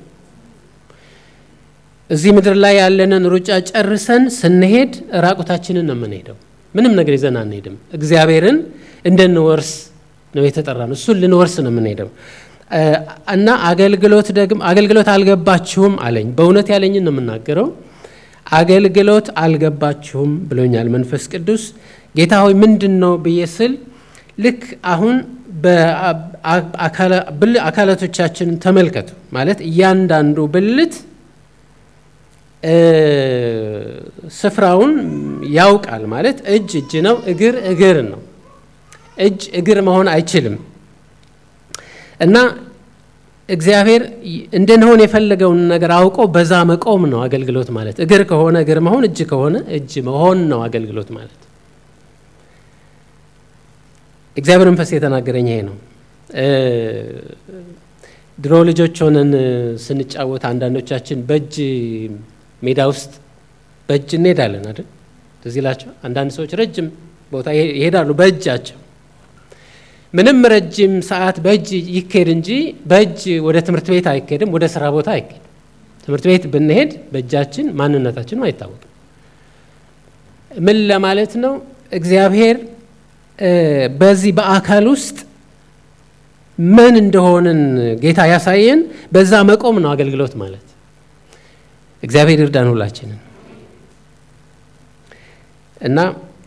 እዚህ ምድር ላይ ያለንን ሩጫ ጨርሰን ስንሄድ ራቁታችንን ነው የምንሄደው። ምንም ነገር ይዘን አንሄድም። እግዚአብሔርን እንድንወርስ ነው የተጠራነው። እሱን ልንወርስ ነው የምንሄደው። እና አገልግሎት ደግሞ አገልግሎት አልገባችሁም አለኝ። በእውነት ያለኝን ነው የምናገረው። አገልግሎት አልገባችሁም ብሎኛል መንፈስ ቅዱስ። ጌታ ሆይ ምንድን ነው ብዬ ስል ልክ አሁን አካላቶቻችንን ተመልከቱ። ማለት እያንዳንዱ ብልት ስፍራውን ያውቃል። ማለት እጅ እጅ ነው፣ እግር እግር ነው። እጅ እግር መሆን አይችልም። እና እግዚአብሔር እንድንሆን የፈለገውን ነገር አውቆ በዛ መቆም ነው አገልግሎት ማለት። እግር ከሆነ እግር መሆን፣ እጅ ከሆነ እጅ መሆን ነው አገልግሎት ማለት። እግዚአብሔር መንፈስ የተናገረኝ ይሄ ነው። ድሮ ልጆች ሆነን ስንጫወት አንዳንዶቻችን በእጅ ሜዳ ውስጥ በእጅ እንሄዳለን አይደል? እዚህ ላቸው አንዳንድ ሰዎች ረጅም ቦታ ይሄዳሉ በእጃቸው። ምንም ረጅም ሰዓት በእጅ ይኬድ እንጂ በእጅ ወደ ትምህርት ቤት አይኬድም፣ ወደ ስራ ቦታ አይኬድም። ትምህርት ቤት ብንሄድ በእጃችን ማንነታችን አይታወቅም። ምን ለማለት ነው? እግዚአብሔር በዚህ በአካል ውስጥ ምን እንደሆንን ጌታ ያሳየን። በዛ መቆም ነው አገልግሎት ማለት። እግዚአብሔር ይርዳን ሁላችንን። እና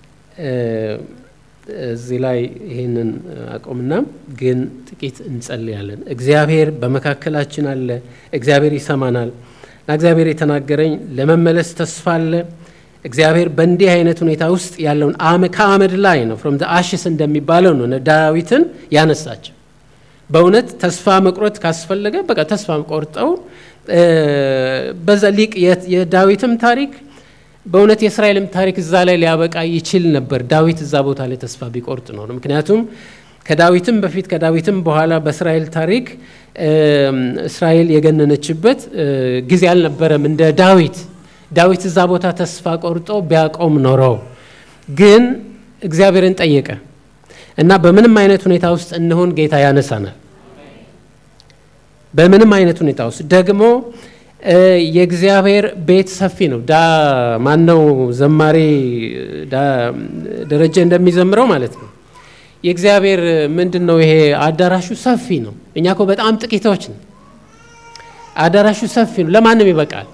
እዚህ ላይ ይሄንን አቆምና ግን ጥቂት እንጸልያለን። እግዚአብሔር በመካከላችን አለ። እግዚአብሔር ይሰማናል። እና እግዚአብሔር የተናገረኝ ለመመለስ ተስፋ አለ። እግዚአብሔር በእንዲህ አይነት ሁኔታ ውስጥ ያለውን ከአመድ ላይ ነው from the ashes እንደሚባለው ነው ዳዊትን ያነሳቸው። በእውነት ተስፋ መቁረጥ ካስፈለገ በቃ ተስፋ ቆርጠው በዛ ሊቅ የዳዊትም ታሪክ በእውነት የእስራኤልም ታሪክ እዛ ላይ ሊያበቃ ይችል ነበር። ዳዊት እዛ ቦታ ላይ ተስፋ ቢቆርጥ ነው። ምክንያቱም ከዳዊትም በፊት ከዳዊትም በኋላ በእስራኤል ታሪክ እስራኤል የገነነችበት ጊዜ አልነበረም እንደ ዳዊት። ዳዊት እዛ ቦታ ተስፋ ቆርጦ ቢያቆም ኖሮ ግን እግዚአብሔርን ጠየቀ እና በምንም አይነት ሁኔታ ውስጥ እንሆን ጌታ ያነሳናል። በምንም አይነት ሁኔታ ውስጥ ደግሞ የእግዚአብሔር ቤት ሰፊ ነው። ዳ ማነው ዘማሪ ዳ ደረጀ እንደሚዘምረው ማለት ነው። የእግዚአብሔር ምንድነው ይሄ አዳራሹ ሰፊ ነው። እኛ እኮ በጣም ጥቂቶች ነን። አዳራሹ ሰፊ ነው፣ ለማንም ይበቃል።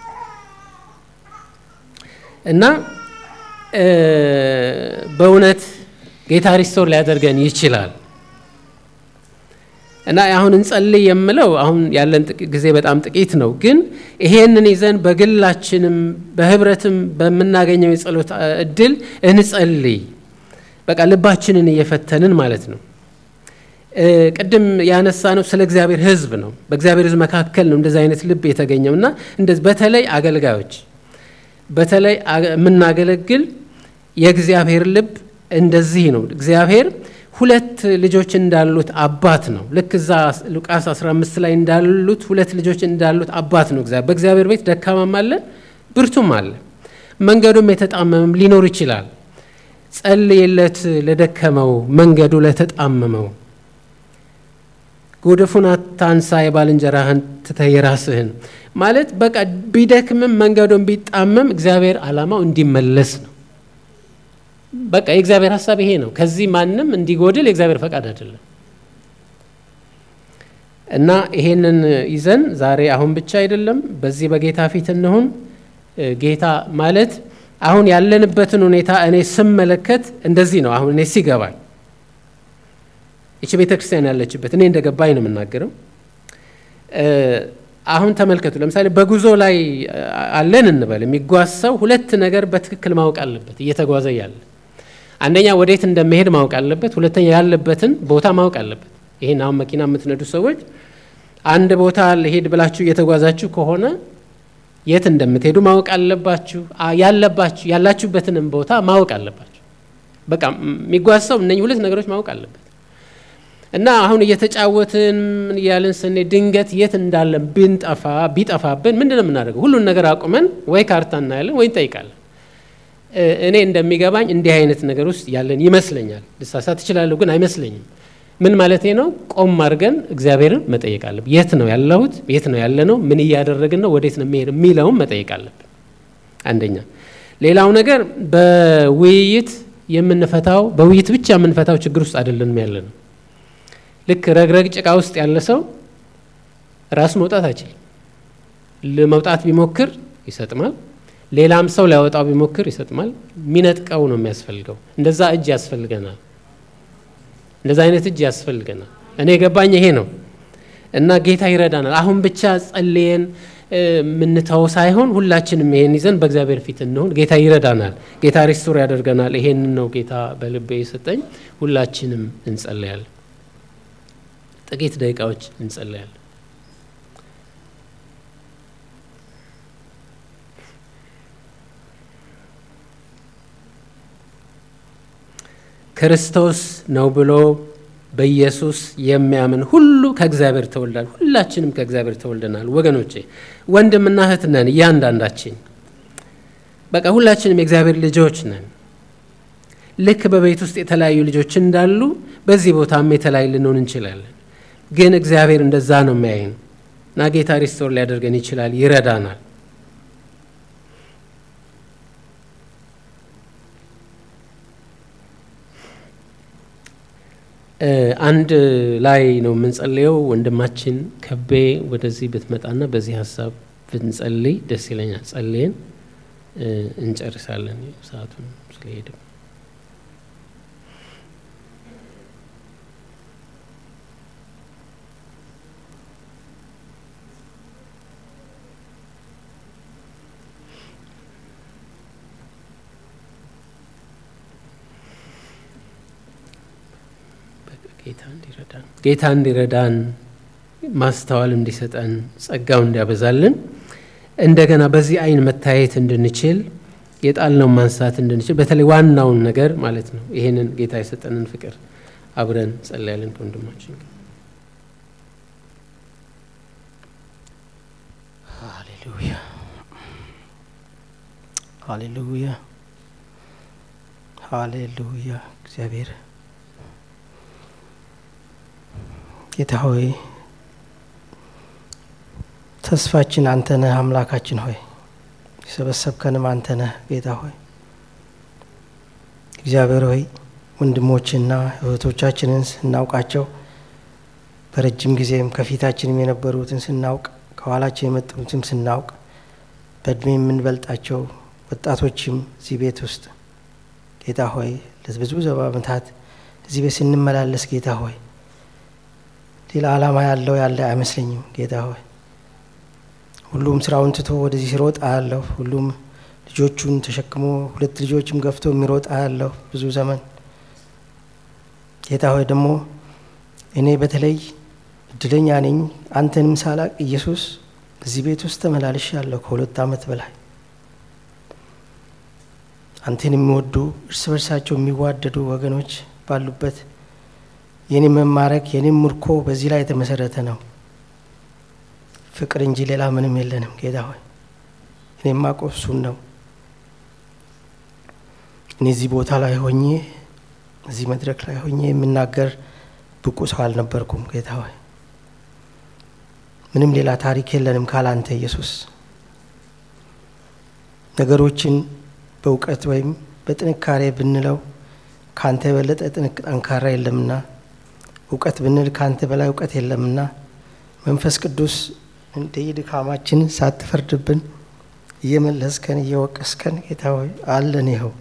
እና በእውነት ጌታ ሪስቶር ሊያደርገን ይችላል። እና አሁን እንጸልይ የምለው አሁን ያለን ጊዜ በጣም ጥቂት ነው። ግን ይሄንን ይዘን በግላችንም በህብረትም በመናገኘው የጸሎት እድል እንጸልይ። በቃ ልባችንን እየፈተንን ማለት ነው። ቅድም ያነሳ ነው ስለ እግዚአብሔር ሕዝብ ነው። በእግዚአብሔር ሕዝብ መካከል ነው እንደዚህ አይነት ልብ የተገኘውና እንደዚህ በተለይ አገልጋዮች በተለይ የምናገለግል የእግዚአብሔር ልብ እንደዚህ ነው። እግዚአብሔር ሁለት ልጆች እንዳሉት አባት ነው። ልክ እዛ ሉቃስ አስራ አምስት ላይ እንዳሉት ሁለት ልጆች እንዳሉት አባት ነው እግዚአብሔር። በእግዚአብሔር ቤት ደካማም አለ ብርቱም አለ፣ መንገዱም የተጣመመም ሊኖር ይችላል። ጸልይለት ለደከመው መንገዱ ለተጣመመው፣ ጎድፉን አታንሳ የባልንጀራህን ትተህ የራስህን ማለት በቃ ቢደክምም መንገዱን ቢጣመም እግዚአብሔር ዓላማው እንዲመለስ ነው። በቃ የእግዚአብሔር ሐሳብ ይሄ ነው። ከዚህ ማንም እንዲጎድል የእግዚአብሔር ፈቃድ አይደለም። እና ይሄንን ይዘን ዛሬ አሁን ብቻ አይደለም በዚህ በጌታ ፊት እንሁን። ጌታ ማለት አሁን ያለንበትን ሁኔታ እኔ ስመለከት እንደዚህ ነው። አሁን እኔ ሲገባኝ እቺ ቤተክርስቲያን ያለችበት እኔ እንደገባኝ ነው የምናገረው። አሁን ተመልከቱ። ለምሳሌ በጉዞ ላይ አለን እንበል። የሚጓዝ ሰው ሁለት ነገር በትክክል ማወቅ አለበት እየተጓዘ ያለ። አንደኛ ወዴት እንደሚሄድ ማወቅ አለበት። ሁለተኛ ያለበትን ቦታ ማወቅ አለበት። ይሄን አሁን መኪና የምትነዱ ሰዎች አንድ ቦታ ለሄድ ብላችሁ እየተጓዛችሁ ከሆነ የት እንደምትሄዱ ማወቅ አለባችሁ። ያለባችሁ ያላችሁበትንም ቦታ ማወቅ አለባችሁ። በቃ የሚጓዝ ሰው እነኚህ ሁለት ነገሮች ማወቅ አለበት። እና አሁን እየተጫወትን ያለን ስኔ ድንገት የት እንዳለን ብንጠፋ ቢጠፋብን ምንድነው የምናደርገው? ሁሉን ነገር አቁመን ወይ ካርታ እናያለን ወይ እንጠይቃለን። እኔ እንደሚገባኝ እንዲህ አይነት ነገር ውስጥ ያለን ይመስለኛል። ልሳሳት እችላለሁ ግን አይመስለኝም። ምን ማለቴ ነው? ቆም አድርገን እግዚአብሔርን መጠየቅ አለብን። የት ነው ያለሁት? የት ነው ያለነው? ምን እያደረግን ነው? ወዴት ነው የሚሄድ የሚለውን መጠየቅ አለብን። አንደኛ። ሌላው ነገር በውይይት የምንፈታው በውይይት ብቻ የምንፈታው ችግር ውስጥ አይደለም ያለነው። ልክ ረግረግ ጭቃ ውስጥ ያለ ሰው ራሱ መውጣት አይችልም። ለመውጣት ቢሞክር ይሰጥማል። ሌላም ሰው ሊያወጣው ቢሞክር ይሰጥማል። ሚነጥቀው ነው የሚያስፈልገው። እንደዛ እጅ ያስፈልገናል። እንደዛ አይነት እጅ ያስፈልገናል። እኔ የገባኝ ይሄ ነው። እና ጌታ ይረዳናል። አሁን ብቻ ጸልየን ምንተው ሳይሆን ሁላችንም ይሄን ይዘን በእግዚአብሔር ፊት እንሆን። ጌታ ይረዳናል። ጌታ ሪስቶር ያደርገናል። ይሄን ነው ጌታ በልቤ የሰጠኝ። ሁላችንም እንጸልያለን። ጥቂት ደቂቃዎች እንጸልያለን። ክርስቶስ ነው ብሎ በኢየሱስ የሚያምን ሁሉ ከእግዚአብሔር ተወልዷል። ሁላችንም ከእግዚአብሔር ተወልደናል ወገኖቼ። ወንድምና እህት ነን እያንዳንዳችን። በቃ ሁላችንም የእግዚአብሔር ልጆች ነን። ልክ በቤት ውስጥ የተለያዩ ልጆች እንዳሉ በዚህ ቦታም የተለያዩ ልንሆን እንችላለን። ግን እግዚአብሔር እንደዛ ነው የሚያየን እና ጌታ ሪስቶር ሊያደርገን ይችላል፣ ይረዳናል። አንድ ላይ ነው የምንጸልየው። ወንድማችን ከቤ ወደዚህ ብትመጣና በዚህ ሀሳብ ብንጸልይ ደስ ይለኛል። ጸልየን እንጨርሳለን ሰዓቱን ስለሄደ። ጌታ እንዲረዳን ማስተዋል እንዲሰጠን ጸጋው እንዲያበዛልን እንደገና በዚህ አይን መታየት እንድንችል የጣልነው ማንሳት እንድንችል በተለይ ዋናውን ነገር ማለት ነው ይሄንን ጌታ የሰጠንን ፍቅር አብረን ጸልያለን ወንድማችን። ሃሌሉያ ሃሌሉያ ሃሌሉያ። እግዚአብሔር ጌታ ሆይ ተስፋችን አንተ ነህ። አምላካችን ሆይ የሰበሰብከንም አንተ ነህ። ጌታ ሆይ እግዚአብሔር ሆይ ወንድሞችና እህቶቻችንን ስናውቃቸው በረጅም ጊዜም ከፊታችንም የነበሩትን ስናውቅ ከኋላችን የመጡትንም ስናውቅ በእድሜ የምንበልጣቸው ወጣቶችም እዚህ ቤት ውስጥ ጌታ ሆይ ለብዙ ዓመታት እዚህ ቤት ስንመላለስ ጌታ ሆይ ሌላ ዓላማ ያለው ያለ አይመስለኝም። ጌታ ሆይ ሁሉም ስራውን ትቶ ወደዚህ ሲሮጥ አያለሁ። ሁሉም ልጆቹን ተሸክሞ ሁለት ልጆችም ገፍቶ የሚሮጥ አያለሁ ብዙ ዘመን። ጌታ ሆይ ደግሞ እኔ በተለይ እድለኛ ነኝ። አንተንም ሳላቅ ኢየሱስ እዚህ ቤት ውስጥ ተመላልሻለሁ ከሁለት ዓመት በላይ። አንተን የሚወዱ እርስ በርሳቸው የሚዋደዱ ወገኖች ባሉበት የኔ መማረክ የኔ ምርኮ በዚህ ላይ የተመሰረተ ነው። ፍቅር እንጂ ሌላ ምንም የለንም። ጌታ ሆይ እኔ ማቆም እሱን ነው። እኔ እዚህ ቦታ ላይ ሆኜ እዚህ መድረክ ላይ ሆኜ የምናገር ብቁ ሰው አልነበርኩም። ጌታ ሆይ ምንም ሌላ ታሪክ የለንም ካላንተ ኢየሱስ። ነገሮችን በእውቀት ወይም በጥንካሬ ብንለው ካንተ የበለጠ ጠንካራ የለምና፣ እውቀት ብንል ካንተ በላይ እውቀት የለምና መንፈስ ቅዱስ እንደ ድካማችን ሳትፈርድብን እየመለስከን እየወቀስከን ጌታ ሆይ አለን። ይኸው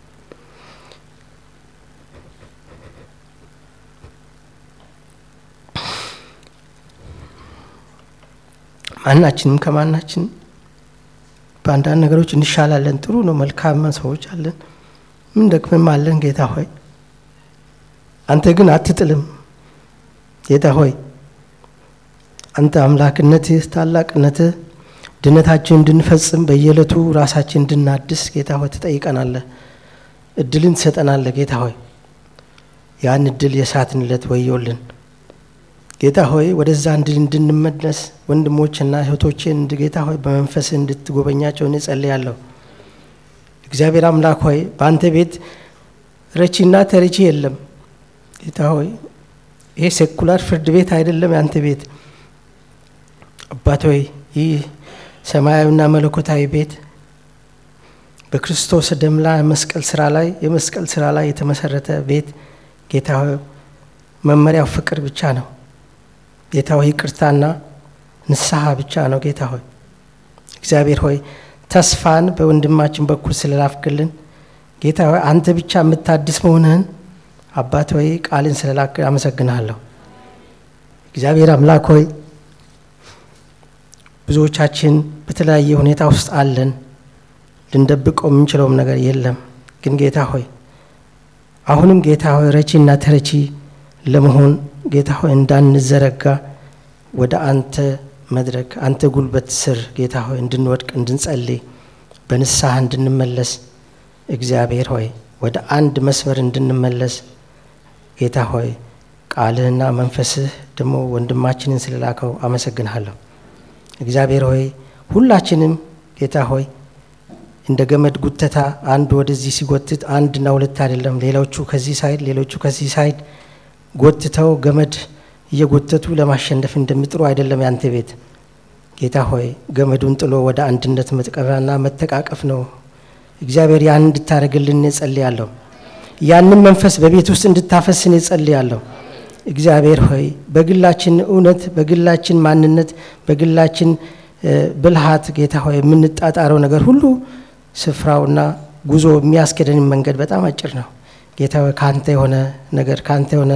ማናችንም ከማናችን በአንዳንድ ነገሮች እንሻላለን። ጥሩ ነው፣ መልካም ሰዎች አለን፣ ምን ደክመም አለን። ጌታ ሆይ አንተ ግን አትጥልም። ጌታ ሆይ አንተ አምላክነትህ ታላቅነትህ ድነታችን እንድንፈጽም በየዕለቱ ራሳችን እንድናድስ ጌታ ሆይ ትጠይቀናለህ፣ እድልን ትሰጠናለህ። ጌታ ሆይ ያን እድል የሳትንለት ወዮልን። ጌታ ሆይ ወደዛ እንድንመለስ ወንድሞችና እህቶችን ጌታ ሆይ በመንፈስ እንድትጎበኛቸው እንጸልያለሁ። እግዚአብሔር አምላክ ሆይ በአንተ ቤት ረቺና ተረቺ የለም። ጌታ ሆይ ይሄ ሴኩላር ፍርድ ቤት አይደለም ያንተ ቤት። አባት ሆይ ይህ ሰማያዊና መለኮታዊ ቤት በክርስቶስ ደም ላይ መስቀል ስራ ላይ የመስቀል ስራ ላይ የተመሰረተ ቤት ጌታ ሆይ መመሪያው ፍቅር ብቻ ነው። ጌታ ሆይ ይቅርታና ንስሐ ብቻ ነው። ጌታ ሆይ እግዚአብሔር ሆይ ተስፋን በወንድማችን በኩል ስለላክልን ጌታ ሆይ አንተ ብቻ የምታድስ መሆንህን አባት ሆይ ቃልን ስለላክ አመሰግናለሁ። እግዚአብሔር አምላክ ሆይ ብዙዎቻችን በተለያየ ሁኔታ ውስጥ አለን፣ ልንደብቀው የምንችለውም ነገር የለም። ግን ጌታ ሆይ አሁንም ጌታ ሆይ ረቺና ተረቺ ለመሆን ጌታ ሆይ እንዳንዘረጋ ወደ አንተ መድረክ አንተ ጉልበት ስር ጌታ ሆይ እንድንወድቅ እንድንጸልይ በንስሐ እንድንመለስ እግዚአብሔር ሆይ ወደ አንድ መስመር እንድንመለስ ጌታ ሆይ ቃልህና መንፈስህ ደግሞ ወንድማችንን ስለላከው አመሰግናለሁ። እግዚአብሔር ሆይ ሁላችንም ጌታ ሆይ እንደ ገመድ ጉተታ አንድ ወደዚህ ሲጎትት አንድና ሁለት አይደለም፣ ሌሎቹ ከዚህ ሳይድ ሌሎቹ ከዚህ ሳይድ ጎትተው ገመድ እየጎተቱ ለማሸነፍ እንደሚጥሩ አይደለም ያንተ ቤት። ጌታ ሆይ ገመዱን ጥሎ ወደ አንድነት መጥቀብና መተቃቀፍ ነው። እግዚአብሔር ያን እንድታረግልን እጸልያለሁ። ያንን መንፈስ በቤት ውስጥ እንድታፈስን እጸልያለሁ። እግዚአብሔር ሆይ በግላችን እውነት፣ በግላችን ማንነት፣ በግላችን ብልሃት ጌታ ሆይ የምንጣጣረው ነገር ሁሉ ስፍራውና ጉዞ የሚያስከደን መንገድ በጣም አጭር ነው። ጌታ ሆይ ካንተ የሆነ ነገር ካንተ የሆነ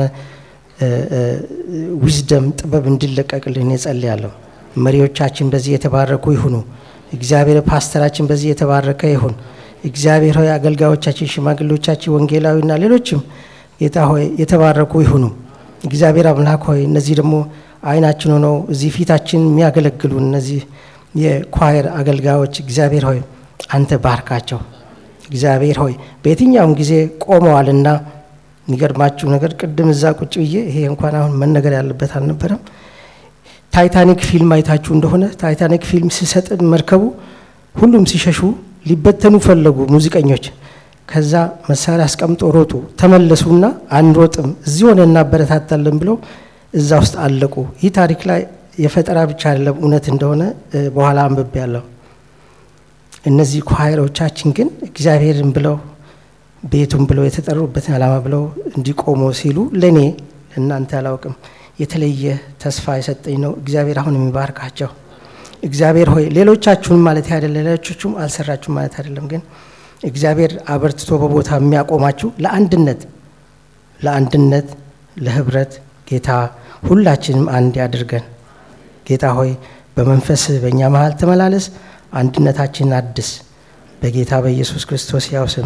ዊዝደም ጥበብ እንዲለቀቅልን እጸልያለሁ። መሪዎቻችን በዚህ የተባረኩ ይሁኑ። እግዚአብሔር ፓስተራችን በዚህ የተባረከ ይሁን። እግዚአብሔር ሆይ አገልጋዮቻችን፣ ሽማግሌዎቻችን፣ ወንጌላዊና ሌሎችም ጌታ ሆይ የተባረኩ ይሁኑ። እግዚአብሔር አምላክ ሆይ እነዚህ ደግሞ አይናችን ሆነው እዚህ ፊታችን የሚያገለግሉ እነዚህ የኳየር አገልጋዮች እግዚአብሔር ሆይ አንተ ባርካቸው። እግዚአብሔር ሆይ በየትኛውም ጊዜ ቆመዋልና የሚገርማችሁ ነገር ቅድም እዛ ቁጭ ብዬ ይሄ እንኳን አሁን መነገር ያለበት አልነበረም። ታይታኒክ ፊልም አይታችሁ እንደሆነ ታይታኒክ ፊልም ሲሰጥ መርከቡ ሁሉም ሲሸሹ ሊበተኑ ፈለጉ ሙዚቀኞች። ከዛ መሳሪያ አስቀምጦ ሮጡ። ተመለሱና አንሮጥም እዚህ ሆነ እናበረታታለን ብለው እዛ ውስጥ አለቁ። ይህ ታሪክ ላይ የፈጠራ ብቻ አይደለም እውነት እንደሆነ በኋላ አንብቤ ያለው። እነዚህ ኳየሮቻችን ግን እግዚአብሔርን ብለው ቤቱን ብለው የተጠሩበትን ዓላማ ብለው እንዲቆሙ ሲሉ ለኔ እናንተ አላውቅም የተለየ ተስፋ የሰጠኝ ነው። እግዚአብሔር አሁን የሚባርካቸው። እግዚአብሔር ሆይ ሌሎቻችሁን ማለት አይደለም፣ ሌሎቻችሁም አልሰራችሁም ማለት አይደለም። ግን እግዚአብሔር አበርትቶ በቦታ የሚያቆማችሁ ለአንድነት ለአንድነት ለህብረት ጌታ ሁላችንም አንድ ያድርገን። ጌታ ሆይ በመንፈስ በእኛ መሃል ተመላለስ፣ አንድነታችንን አድስ። በጌታ በኢየሱስ ክርስቶስ ያው ስም